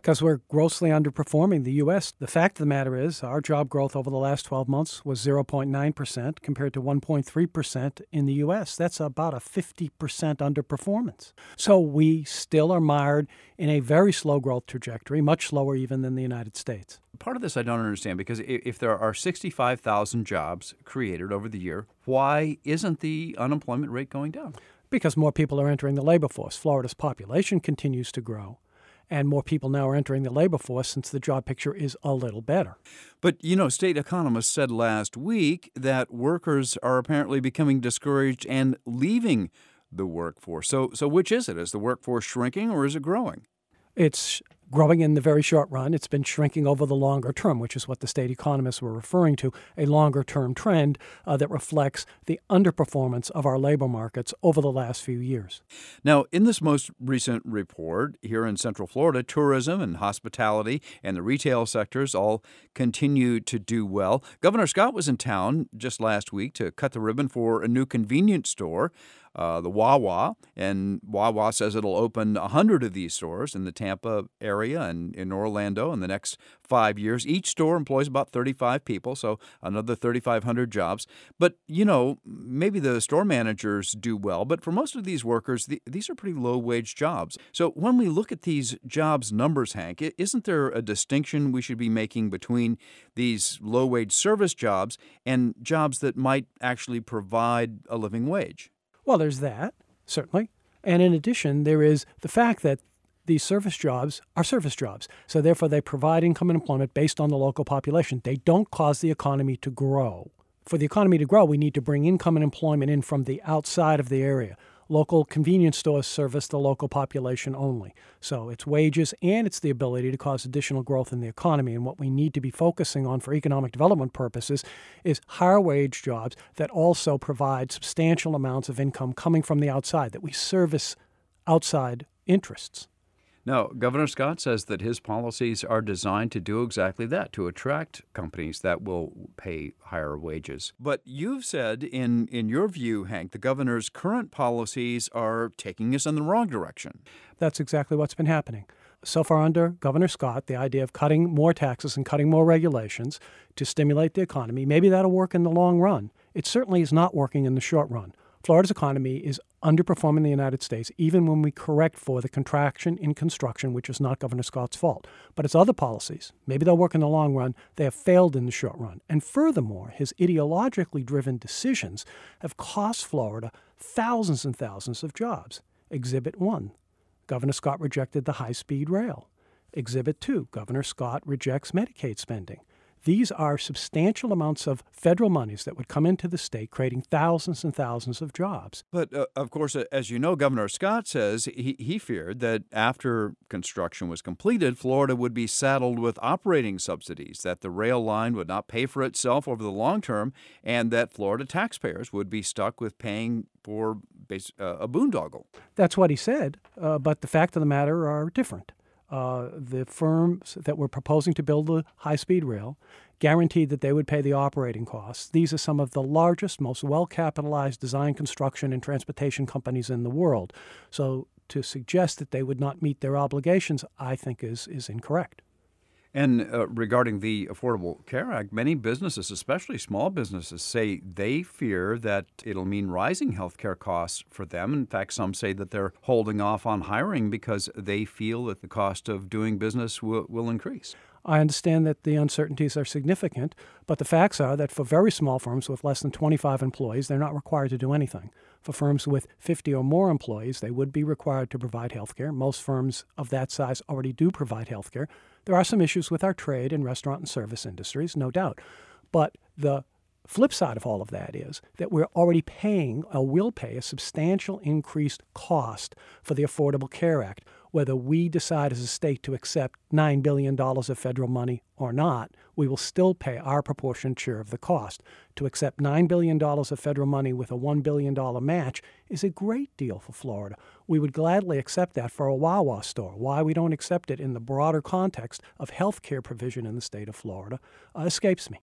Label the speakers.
Speaker 1: Because we're grossly underperforming the U.S. The fact of the matter is our job growth over the last 12 months was 0.9% compared to 1.3% in the U.S. That's about a 50% underperformance. So we still are mired in a very slow growth trajectory, much slower even than the United States.
Speaker 2: Part of this I don't understand, because if there are 65,000 jobs created over the year, why isn't the unemployment rate going down?
Speaker 1: Because more people are entering the labor force. Florida's population continues to grow, and more people now are entering the labor force since the job picture is a little better.
Speaker 2: But, state economists said last week that workers are apparently becoming discouraged and leaving the workforce. So which is it? Is the workforce shrinking or is it growing?
Speaker 1: It's growing in the very short run. It's been shrinking over the longer term, which is what the state economists were referring to, a longer-term trend that reflects the underperformance of our labor markets over the last few years.
Speaker 2: Now, in this most recent report here in Central Florida, tourism and hospitality and the retail sectors all continue to do well. Governor Scott was in town just last week to cut the ribbon for a new convenience store, the Wawa, and Wawa says it'll open 100 of these stores in the Tampa area and in Orlando in the next 5 years. Each store employs about 35 people, so another 3,500 jobs. But, maybe the store managers do well, but for most of these workers, these are pretty low-wage jobs. So when we look at these jobs numbers, Hank, isn't there a distinction we should be making between these low-wage service jobs and jobs that might actually provide a living wage?
Speaker 1: Well, there's that, certainly. And in addition, there is the fact that these service jobs are service jobs. So therefore, they provide income and employment based on the local population. They don't cause the economy to grow. For the economy to grow, we need to bring income and employment in from the outside of the area. Local convenience stores service the local population only. So it's wages and it's the ability to cause additional growth in the economy. And what we need to be focusing on for economic development purposes is higher wage jobs that also provide substantial amounts of income coming from the outside, that we service outside interests.
Speaker 2: Now, Governor Scott says that his policies are designed to do exactly that, to attract companies that will pay higher wages. But you've said, in your view, Hank, the governor's current policies are taking us in the wrong direction.
Speaker 1: That's exactly what's been happening. So far under Governor Scott, the idea of cutting more taxes and cutting more regulations to stimulate the economy, maybe that'll work in the long run. It certainly is not working in the short run. Florida's economy is underperforming the United States, even when we correct for the contraction in construction, which is not Governor Scott's fault. But it's other policies. Maybe they'll work in the long run. They have failed in the short run. And furthermore, his ideologically driven decisions have cost Florida thousands and thousands of jobs. Exhibit 1, Governor Scott rejected the high-speed rail. Exhibit 2, Governor Scott rejects Medicaid spending. These are substantial amounts of federal monies that would come into the state, creating thousands and thousands of jobs.
Speaker 2: But, of course, as you know, Governor Scott says he feared that after construction was completed, Florida would be saddled with operating subsidies, that the rail line would not pay for itself over the long term, and that Florida taxpayers would be stuck with paying for a boondoggle.
Speaker 1: That's what he said, but the fact of the matter are different. The firms that were proposing to build the high-speed rail guaranteed that they would pay the operating costs. These are some of the largest, most well-capitalized design, construction, and transportation companies in the world. So to suggest that they would not meet their obligations, I think is incorrect.
Speaker 2: And regarding the Affordable Care Act, many businesses, especially small businesses, say they fear that it'll mean rising health care costs for them. In fact, some say that they're holding off on hiring because they feel that the cost of doing business will increase.
Speaker 1: I understand that the uncertainties are significant, but the facts are that for very small firms with less than 25 employees, they're not required to do anything. For firms with 50 or more employees, they would be required to provide health care. Most firms of that size already do provide health care. There are some issues with our trade and restaurant and service industries, no doubt. But the flip side of all of that is that we're already paying or will pay a substantial increased cost for the Affordable Care Act. Whether we decide as a state to accept $9 billion of federal money or not, we will still pay our proportionate share of the cost. To accept $9 billion of federal money with a $1 billion match is a great deal for Florida. We would gladly accept that for a Wawa store. Why we don't accept it in the broader context of health care provision in the state of Florida escapes me.